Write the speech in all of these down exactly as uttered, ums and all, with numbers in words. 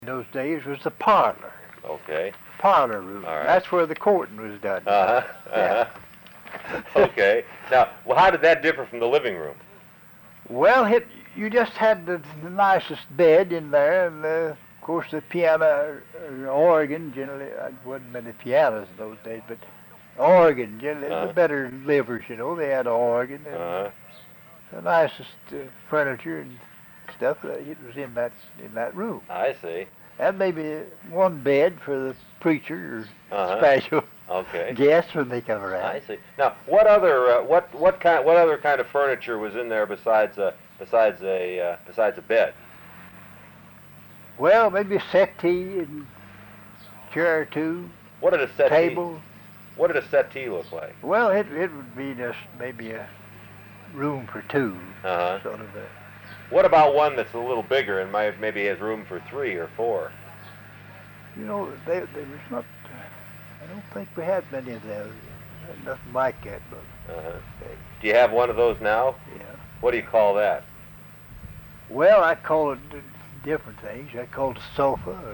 In those days was the parlor, Okay. parlor room. All right. That's where the courting was done. Uh-huh. Uh-huh. Okay. Now, well, how did that differ from the living room? Well, it, you just had the, the nicest bed in there, and uh, of course the piano, uh, organ generally. It wasn't many pianos in those days, but organ generally Uh-huh. the better livers, you know. They had an organ and Uh-huh. the nicest uh, furniture and stuff. Uh, it was in that in that room. I see. And maybe one bed for the preacher or Uh-huh. special Okay. guests when they come around. I see. Now, what other uh, what what kind what other kind of furniture was in there besides uh, besides a uh, besides a bed? Well, maybe a settee and chair or two, What did a settee? table. What did a settee look like? Well, it it would be just maybe a room for two, Uh-huh. sort of a. What about one that's a little bigger and might, maybe has room for three or four? You know, they there was not. I don't think we had many of those. Nothing like that, but Uh-huh. Do you have one of those now? yeah. What do you call that? Well, I call it d- different things. I call it a sofa. Or,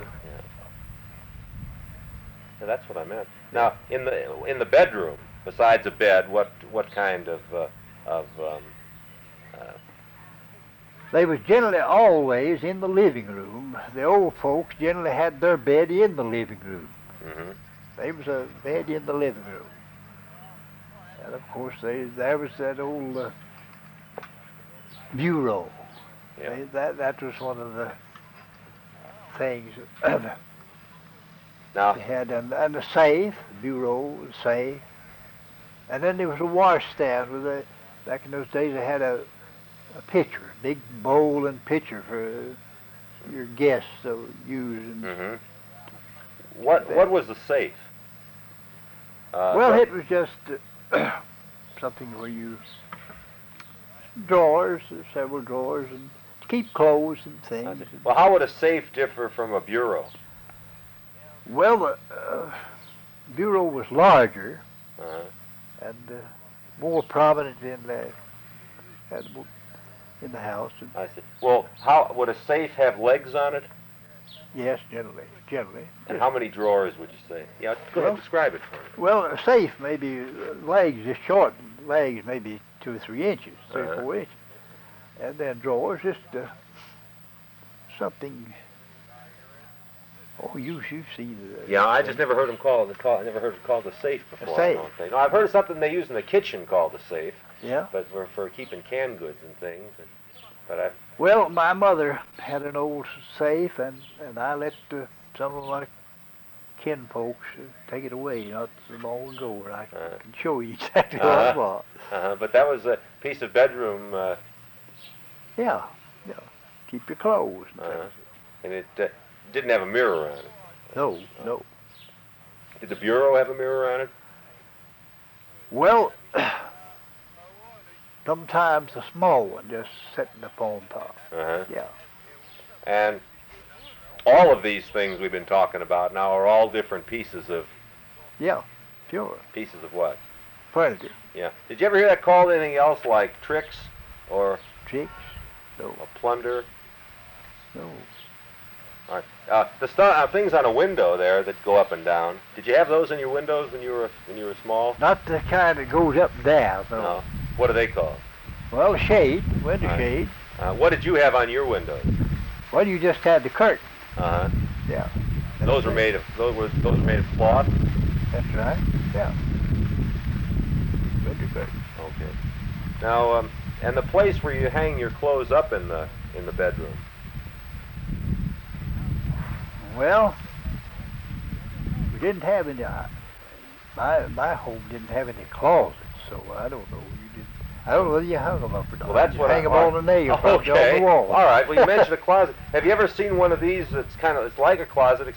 Yeah, that's what I meant. Now, in the in the bedroom, besides a bed, what what kind of uh, of um, uh, they was generally always in the living room. The old folks generally had their bed in the living room. mhm. There was a bed in the living room. And of course, they, there was that old uh, bureau. Yeah. They, that, that was one of the things Now, they had. And, and a safe, bureau, safe. And then there was a washstand with a, back in those days, they had a, a pitcher, big bowl and pitcher for your guests to use. And, mhm. What what was the safe? Uh, well, what- it was just uh, something where you drawers, uh, several drawers, and to keep clothes and I things. see. Well, how would a safe differ from a bureau? Well, the uh, bureau was larger Uh-huh. and uh, more prominent in the had mo- in the house. And I see. Well, how would a safe have legs on it? yes, generally, generally. And how many drawers would you say? Yeah, go Well- ahead, describe it for me. Well, a safe maybe uh, legs, just short legs, maybe two or three inches, three Uh-huh. or four inches, and then drawers, just uh, something. Oh, you you see the. Yeah, I just never heard them call it. Call, I never heard it called a safe before. I safe. don't think. No, I've heard of something they use in the kitchen called a safe, Yeah. but for for keeping canned goods and things. And, but I. Well, my mother had an old safe, and, and I let uh, some of my kin folks uh, take it away not so long ago, and I Uh-huh. can show you exactly what Uh-huh. it was. Uh, but that was a piece of bedroom, uh, Yeah, yeah. Keep your clothes. And Uh-huh. things. and it uh, didn't have a mirror on it. No, no. Did the bureau have a mirror on it? Well, sometimes a small one just sitting upon top. Uh-huh. Yeah. And all of these things we've been talking about now are all different pieces of Yeah, sure. pieces of what? Furniture, Yeah. Did you ever hear that called anything else like tricks or chicks, no, a plunder? no. All right. Uh, the stu- uh, things on a window there that go up and down. Did you have those in your windows when you were when you were small? Not the kind that goes up and down, no. No. What are they called? Well, a shade, window Right. shade. Uh, what did you have on your windows? Well, you just had the curtain. Uh huh. Yeah. Those were made of those were those were made of cloth. That's right. Yeah. Window curtain. Okay. Now, um, and the place where you hang your clothes up in the in the bedroom. Well, we didn't have any. Uh, my my home didn't have any closets, so I don't know. You didn't. I don't know whether you hung them up or not. Well, that's you what hang I, them on the nail, probably Okay. on the wall. All right. Well, you mentioned a closet. Have you ever seen one of these that's kind of it's like a closet